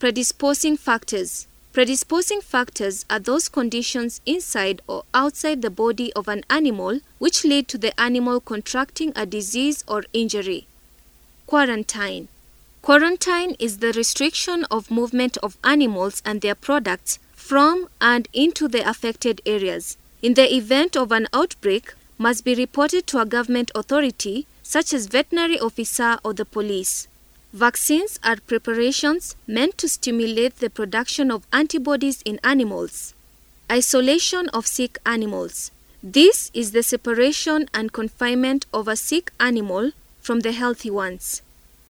Predisposing factors. Predisposing factors are those conditions inside or outside the body of an animal which lead to the animal contracting a disease or injury. Quarantine. Quarantine is the restriction of movement of animals and their products from and into the affected areas. In the event of an outbreak, must be reported to a government authority such as veterinary officer or the police. Vaccines are preparations meant to stimulate the production of antibodies in animals. Isolation of sick animals. This is the separation and confinement of a sick animal from the healthy ones.